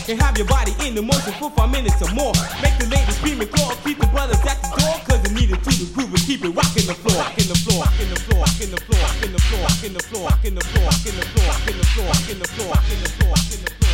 and have your body in the motion for 5 minutes or more. Make the ladies scream and claw, keep the brothers at the door, cause they need it to the groove and keep it rocking the floor, rocking the floor, rocking the floor, rocking the floor, rocking the floor, rocking the floor, rocking the floor, rocking the floor, rocking the floor, rocking the floor, rocking the floor, rocking the floor.